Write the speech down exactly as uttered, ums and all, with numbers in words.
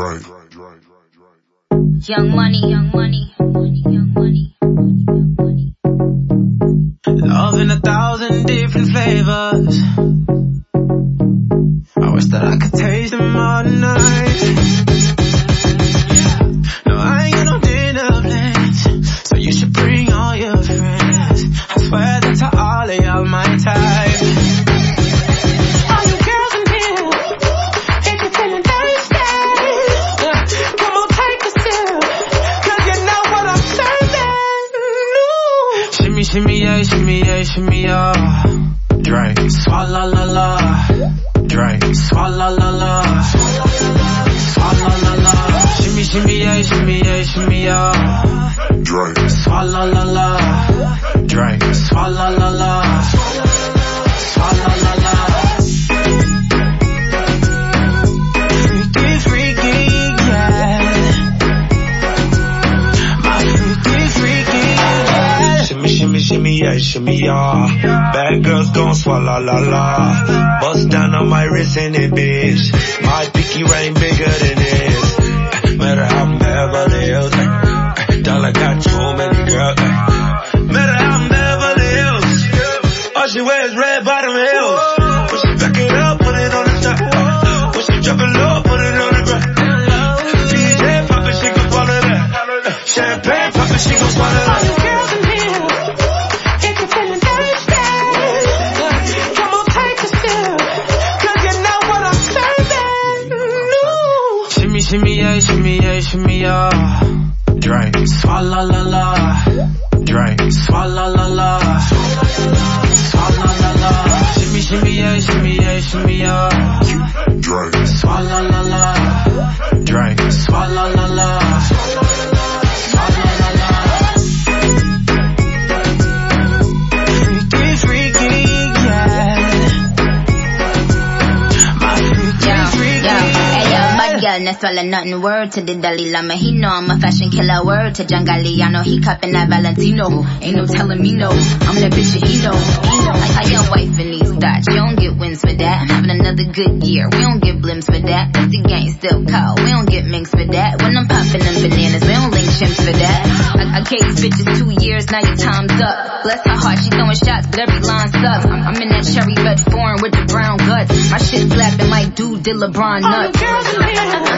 Drake. Young money, young money, young money, young money. Love in a thousand different flavors. I wish that I could taste them all tonight. No, I ain't got no dinner plans, so you should bring all your friends. I swear that to all of y'all my type. All you girls in here, if you're feeling thirsty, come on, take a sip, 'cause you know what I'm serving. No. Shimmy, shimmy, yeah, shimmy, yeah, shimmy, yeah. Drink, swalla la la. Drink, swalla la la. Swalla la la. Shimmy, shimmy, yeah, shimmy, yeah, shimmy, yeah. Drink, swalla la la. Drink, swalla la la. Swalla la la. Freaky, freaky, yeah. My freaky, freaky, yeah. Shimmy, shimmy, shimmy, yeah, shimmy, yeah. Bad girls gon' swallow la la. Bust down on my wrist in it, bitch. My pinky ring bigger than this. Matter how I'm Beverly Hills. Dollar got too many girls. Matter how I'm Beverly Hills. All she wears red bottom heels. When she back it up, put it on the top. When she drop it low, put it on the ground. D J pop it, she gon' swallow that. Champagne pop it, she gon' swallow that. Shimmy, yeah, shimmy, yeah, shimmy, yeah. Drink, swalla la la. Drink, swalla la la. Swalla la la. Shimmy, shimmy, yeah, shimmy, yeah, shimmy, yeah. Drink, swalla la la. Drink, swalla la la. Swalla la la. Freaky, freaky, yeah. My freaky, freaky, yeah. Girl, not swallow nothing. Word to the Dalai Lama, he know I'm a fashion killer. Word to John Galliano, he cupping that Valentino. Ain't no telling me no, I'm that bitch that he know. He know. I got wife in these thoughts, you don't get wins for that. I'm having another good year, we don't get blimps for that. But the gang still cold, we don't get minks for that. When I'm popping them bananas, we don't link chimps for that. I, I gave these bitches two years, now your time's up. Bless her heart, she throwing shots, but every line sucks. I'm, I'm in that cherry red foreign with the brown guts. My shit slapping like dude did LeBron nuts.